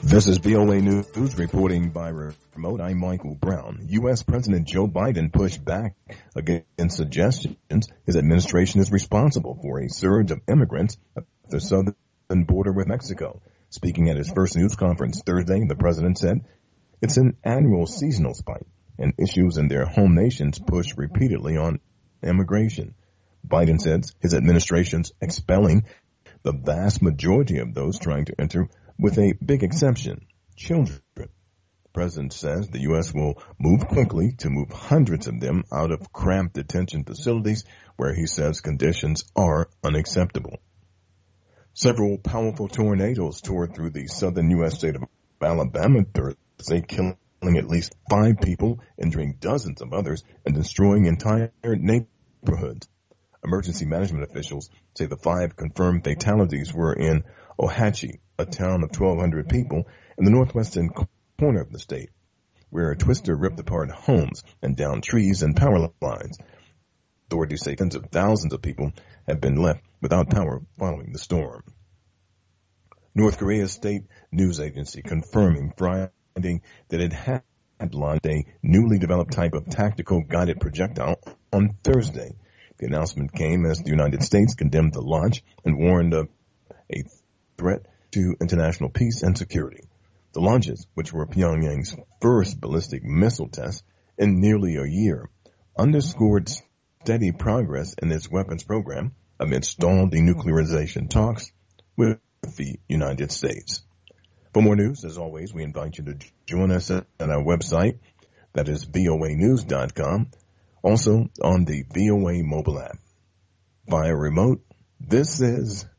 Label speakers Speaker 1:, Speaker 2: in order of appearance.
Speaker 1: This is VOA News reporting by remote. I'm Michael Brown. U.S. President Joe Biden pushed back against suggestions his administration is responsible for a surge of immigrants at the southern border with Mexico. Speaking at his first news conference Thursday, the president said it's an annual seasonal spike, and issues in their home nations push repeatedly on immigration. Biden says his administration's expelling the vast majority of those trying to enter, with a big exception, children. The president says the U.S. will move quickly to move hundreds of them out of cramped detention facilities where he says conditions are unacceptable. Several powerful tornadoes tore through the southern U.S. state of Alabama Thursday, killing at least 5 people, injuring dozens of others, and destroying entire neighborhoods. Emergency management officials say the 5 confirmed fatalities were in Ohatchee, a town of 1,200 people in the northwestern corner of the state, where a twister ripped apart homes and downed trees and power lines. Authorities say tens of thousands of people have been left without power following the storm. North Korea's state news agency confirming Friday that it had launched a newly developed type of tactical guided projectile on Thursday. The announcement came as the United States condemned the launch and warned of a threat to international peace and security. The launches, which were Pyongyang's first ballistic missile test in nearly a year, underscored steady progress in its weapons program amid stalled denuclearization talks with the United States. For more news, as always, we invite you to join us at our website, that is voanews.com, also on the VOA mobile app. Via remote, this is